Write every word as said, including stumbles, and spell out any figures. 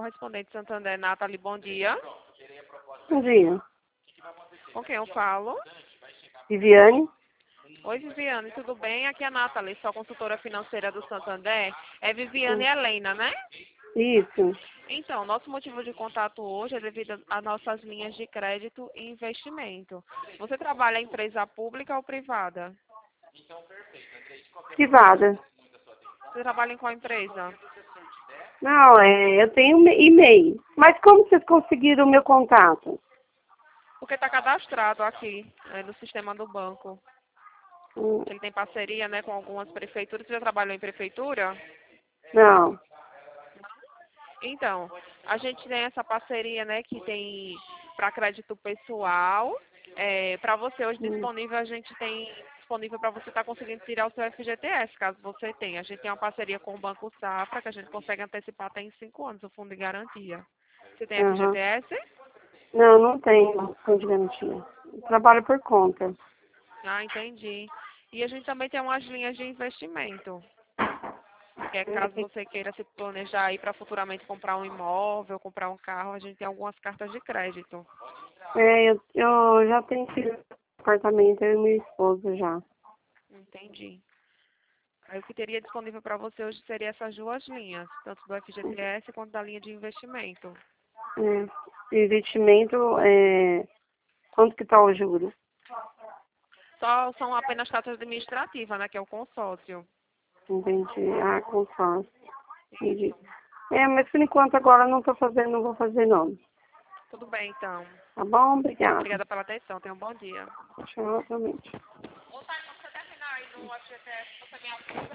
correspondente Santander, Nathalie, bom dia. Bom dia. Com quem eu falo? Viviane? Oi, Viviane, tudo bem? Aqui é a Nathalie, sou consultora financeira do Santander. É Viviane Hum. Helena, né? Isso. Então, nosso motivo de contato hoje é devido às nossas linhas de crédito e investimento. Você trabalha em empresa pública ou privada? Privada. Você trabalha em qual empresa? Não, é, eu tenho um e-mail. Mas como vocês conseguiram o meu contato? Porque está cadastrado aqui, é, no sistema do banco. Hum, Ele tem parceria, né, com algumas prefeituras. Você já trabalhou em prefeitura? Não. Então, a gente tem essa parceria, né, que tem para crédito pessoal. É, para você hoje Hum, disponível, a gente tem disponível para você estar conseguindo tirar o seu F G T S, caso você tenha. A gente tem uma parceria com o Banco Safra, que a gente consegue antecipar até em cinco anos o fundo de garantia. Você tem aham. F G T S? Não, não tenho fundo de garantia. Eu trabalho por conta. Ah, entendi. E a gente também tem umas linhas de investimento. Que é caso você queira se planejar aí para futuramente comprar um imóvel, comprar um carro, a gente tem algumas cartas de crédito. É, eu, eu já tenho filho no apartamento, eu e meu esposo já. Entendi. Aí o que teria disponível para você hoje seria essas duas linhas, tanto do F G T S quanto da linha de investimento. É, investimento, é, quanto que tá o juro? Só são apenas taxas administrativas, né, que é o consórcio. Entendi. Ah, consórcio. Entendi. É, mas por enquanto agora eu não tô fazendo, não vou fazer não. Tudo bem, então. Tá bom? Obrigada. Obrigada pela atenção. Tenha um bom dia. Tchau, realmente. Ô, Thay, você terminar aí no F G T S, você me avisa.